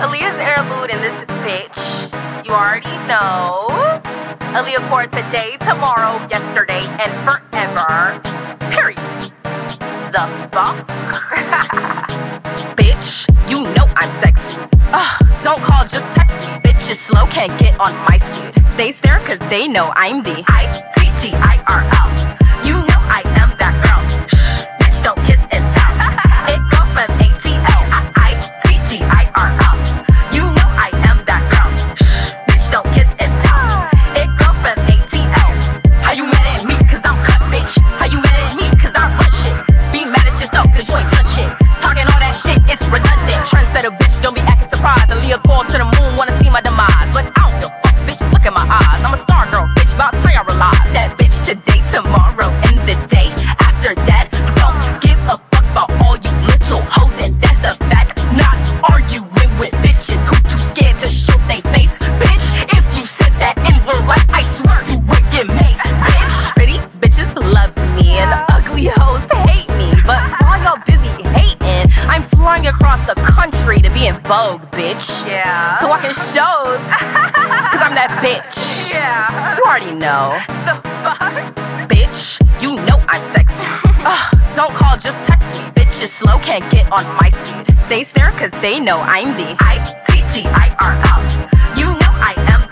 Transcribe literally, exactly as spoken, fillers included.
Aaliyah's interlude in this bitch. You already know. Aaliyah Core today, tomorrow, yesterday, and forever. Period. The fuck? Bitch, you know I'm sexy. Ugh, don't call, just text me. Bitch is slow, can't get on my speed. They stare cause they know I'm the I T G I R L. You know I am that girl. Shh, bitch, don't kiss and tell. It go from A T L. I T G I R L. You know I am that girl. Shh, bitch, don't kiss and tell. It go from A T L. How you mad at me cause I'm cut, bitch? How you mad at me cause I run shit? Be mad at yourself cause you ain't done shit. Talking all that shit, it's redundant. Trendsetter, bitch, don't be acting surprised. Aaliyah called to the moon, wanna see my demise. But I don't give a fuck, bitch, look at my eyes. I'm a star girl, bitch, about time I realize. That bitch today, tomorrow, and the day after that. Don't give a fuck about all you little hoes, and that's a fact. Not arguing with bitches who too scared to show they face. Bitch, if you said that in real life, I swear you would get maced, bitch. Pretty bitches love me, and ugly hoes hate me. But while y'all busy hating, I'm flying across the country to be in Vogue, bitch. Yeah. To walk in shows, cause I'm that bitch. Yeah. You already know. The fuck? Bitch, you know I'm sexy. Ugh, don't call, just text me. Bitch is slow, can't get on my speed. They stare cause they know I'm the I T G I R L. You know I am